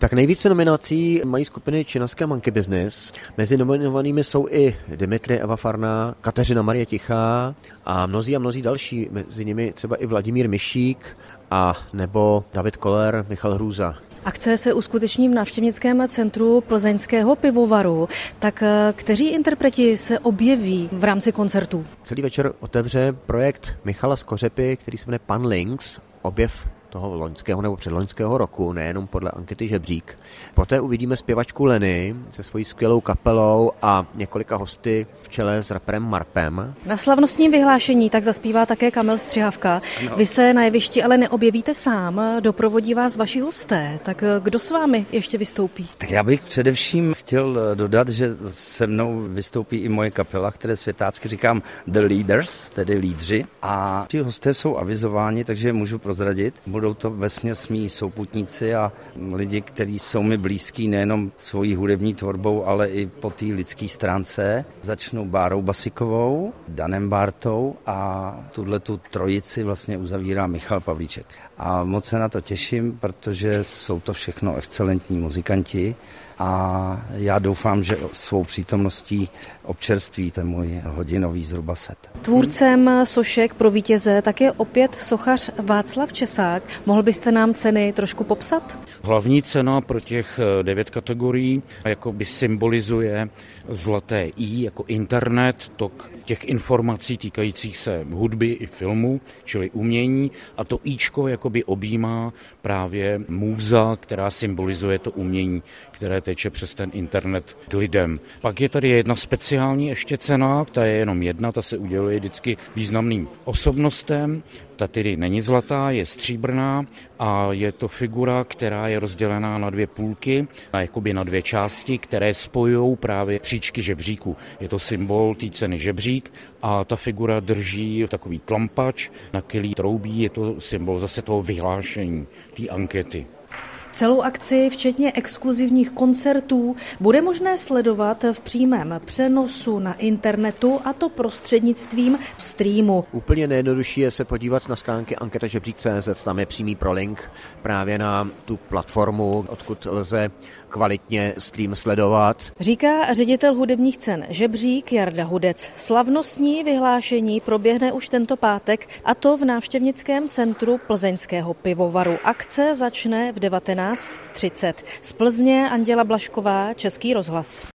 Tak nejvíce nominací mají skupiny Činaské Monkey Business. Mezi nominovanými jsou i Dimitri, Eva Farná, Kateřina Marie Tichá a mnozí další, mezi nimi třeba i Vladimír Mišík a nebo David Koller, Michal Hrůza. Akce se uskuteční v návštěvnickém centru Plzeňského pivovaru. Tak kteří interpreti se objeví v rámci koncertů? Celý večer otevře projekt Michala Skořepy, který se jmenuje Pan Links, objev toho loňského nebo předloňského roku, nejenom podle ankety Žebřík. Poté uvidíme zpěvačku Leny se svojí skvělou kapelou a několika hosty v čele s raperem Marpem. Na slavnostním vyhlášení tak zaspívá také Kamil Střihavka. No. Vy se na jevišti ale neobjevíte sám, doprovodí vás vaši hosté. Tak kdo s vámi ještě vystoupí? Tak já bych především chtěl dodat, že se mnou vystoupí i moje kapela, které světácky říkám The Leaders, tedy lídři. A ti hosté jsou avizováni, takže je můžu prozradit. Budou to vesměs mí souputníci a lidi, kteří jsou mi blízký nejenom svojí hudební tvorbou, ale i po té lidské stránce. Začnou Bárou Basikovou, Danem Bártou a tuhletu trojici vlastně uzavírá Michal Pavlíček. A moc se na to těším, protože jsou to všechno excelentní muzikanti a já doufám, že svou přítomností občerství ten můj hodinový zhruba set. Tvůrcem sošek pro vítěze tak je opět sochař Václav Česák. Mohl byste nám ceny trošku popsat? Hlavní cena pro těch 9 kategorií jakoby symbolizuje zlaté I jako internet, tok těch informací týkajících se hudby i filmu, čili umění, a to Ičko jakoby objímá právě můza, která symbolizuje to umění, které teče přes ten internet k lidem. Pak je tady jedna speciální ještě cena, ta je jenom jedna, ta se uděluje vždycky významným osobnostem. Ta tedy není zlatá, je stříbrná a je to figura, která je rozdělená na 2 půlky, a jakoby na 2 části, které spojují právě příčky žebříku. Je to symbol té ceny žebřík a ta figura drží takový tlampač, na který troubí, je to symbol zase toho vyhlášení, té ankety. Celou akci, včetně exkluzivních koncertů, bude možné sledovat v přímém přenosu na internetu, a to prostřednictvím streamu. Úplně nejjednodušší je se podívat na stránky anketažebřík.cz, tam je přímý prolink právě na tu platformu, odkud lze kvalitně stream sledovat. Říká ředitel hudebních cen Žebřík Jarda Hudec. Slavnostní vyhlášení proběhne už tento pátek, a to v návštěvnickém centru Plzeňského pivovaru. Akce začne v 19:30. Z Plzně Anděla Blašková, Český rozhlas.